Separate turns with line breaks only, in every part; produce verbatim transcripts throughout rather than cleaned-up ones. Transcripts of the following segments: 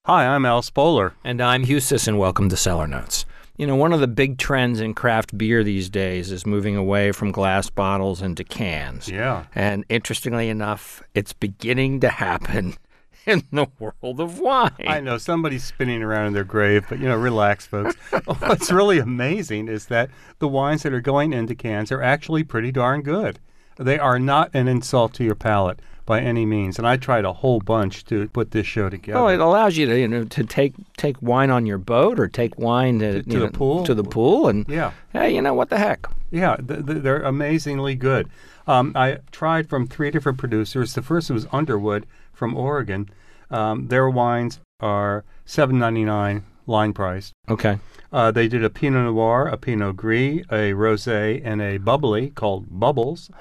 Hi, I'm Al Spoler.
And I'm Hugh Sisson. Welcome to Cellar Notes. You know, one of the big trends in craft beer these days is moving away from glass bottles into cans.
Yeah.
And interestingly enough, it's beginning to happen in the world of wine.
I know somebody's spinning around in their grave, but, you know, relax, folks. What's really amazing is that the wines that are going into cans are actually pretty darn good. They are not an insult to your palate by any means, and I tried a whole bunch to put this show together.
Well, it allows you to, you know, to take take wine on your boat or take wine to,
to, to
you
the
know,
pool.
to the pool, and
yeah,
hey, you know what the heck?
Yeah, th- th- they're amazingly good. Um, I tried from three different producers. The first was Underwood from Oregon. Um, their wines are seven ninety-nine line priced.
Okay.
Uh, they did a Pinot Noir, a Pinot Gris, a Rosé, and a bubbly called Bubbles.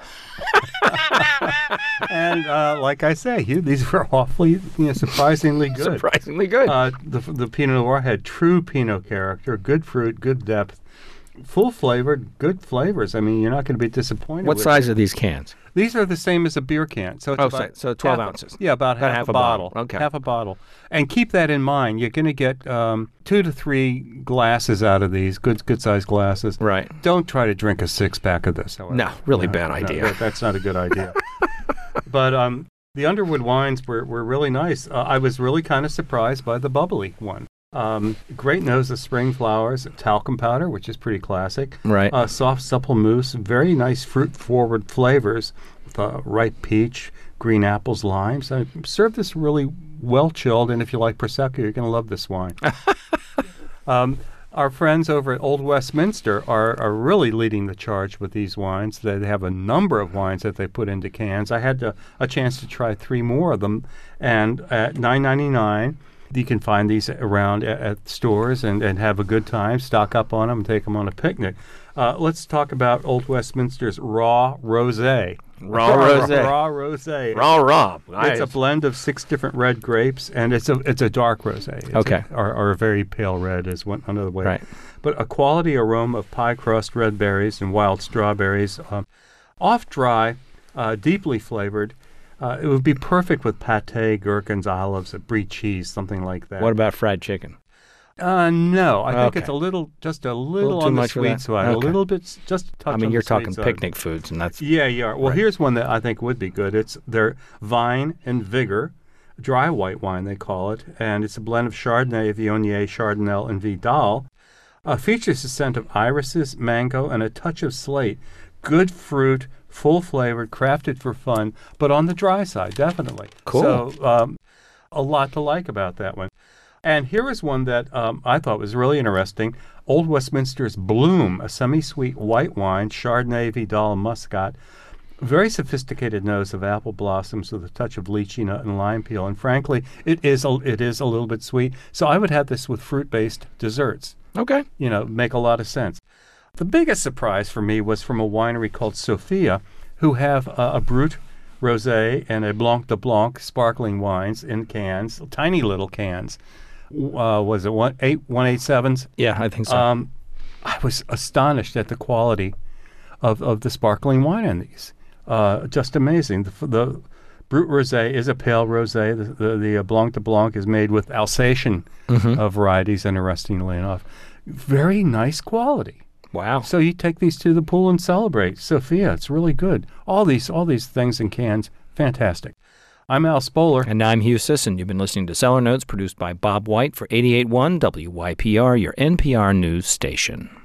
and uh, like I say, Hugh, these were awfully, you know, surprisingly good.
Surprisingly good.
Uh, the the Pinot Noir had true Pinot character, good fruit, good depth, full flavored, good flavors. I mean, you're not going to be disappointed.
What
with
size
it.
are these cans?
These are the same as a beer can. So it's
Oh,
about
so, so twelve
half,
ounces.
Yeah, about,
About
half,
half
a
a
bottle.
bottle. Okay.
Half a bottle. And keep that in mind. You're going to get um, two to three glasses out of these, good good sized glasses.
Right.
Don't try to drink a six pack of this, however.
No, really
No,
bad
no,
idea.
that- that's not a good idea. But um, the Underwood wines were, were really nice. Uh, I was really kind of surprised by the bubbly one. Um, great nose of spring flowers, talcum powder, which is pretty classic.
Right.
Uh, soft, supple mousse, very nice fruit-forward flavors with uh, ripe peach, green apples, limes. I served this really well chilled, and if you like Prosecco, you're going to love this wine. um, our friends over at Old Westminster are, are really leading the charge with these wines. They have a number of wines that they put into cans. I had to, a chance to try three more of them, and at nine ninety-nine. You can find these around at, at stores and, and have a good time, stock up on them, and take them on a picnic. Uh, let's talk about Old Westminster's Raw Rosé.
Raw Rosé.
Raw Rosé.
Raw, raw.
It's
Nice.
a blend of six different red grapes, and it's a it's a dark rosé. It's
Okay.
A, or, or a very pale red is one another way.
Right.
But a quality aroma of pie crust, red berries, and wild strawberries. Um, off dry, uh, deeply flavored. Uh, it would be perfect with pate, gherkins, olives, a brie cheese, something like that.
What about fried chicken?
Uh, no, I think
Okay.
it's a little, just a little,
Little too
on the
much for
sweet
that?
side. A
Okay.
little bit, s- just a touch
I mean,
on
you're
the sweet
talking
side.
picnic foods, and that's
Yeah, you are. Well,
Right.
here's one that I think would be good. It's their Vine and Vigor dry white wine, they call it, and it's a blend of Chardonnay, Viognier, Chardonnay, and Vidal. Uh, features a scent of irises, mango, and a touch of slate. Good fruit, full flavored, crafted for fun, but on the dry side, definitely.
Cool.
So, um, a lot to like about that one. And here is one that um, I thought was really interesting. Old Westminster's Bloom, a semi-sweet white wine, Chardonnay, Vidal, and Muscat. Very sophisticated nose of apple blossoms with a touch of lychee nut and lime peel. And frankly, it is a, it is a little bit sweet. So I would have this with fruit-based desserts.
okay.
You know, make a lot of sense. The biggest surprise for me was from a winery called Sophia, who have uh, a Brut Rosé and a Blanc de Blanc sparkling wines in cans, tiny little cans. Uh, was it one eight one eight sevens?
Yeah, I think so.
Um, I was astonished at the quality of, of the sparkling wine in these. Uh, just amazing. The, the Brut Rosé is a pale rosé. The, the, the uh, Blanc de Blanc is made with Alsatian
Mhm.
uh, varieties, interestingly enough. Very nice quality.
Wow.
So you take these to the pool and celebrate. Sophia, it's really good. All these all these things in cans, fantastic. I'm Al Spoler.
And I'm Hugh Sisson. You've been listening to Cellar Notes, produced by Bob White for eighty-eight point one W Y P R, your N P R news station.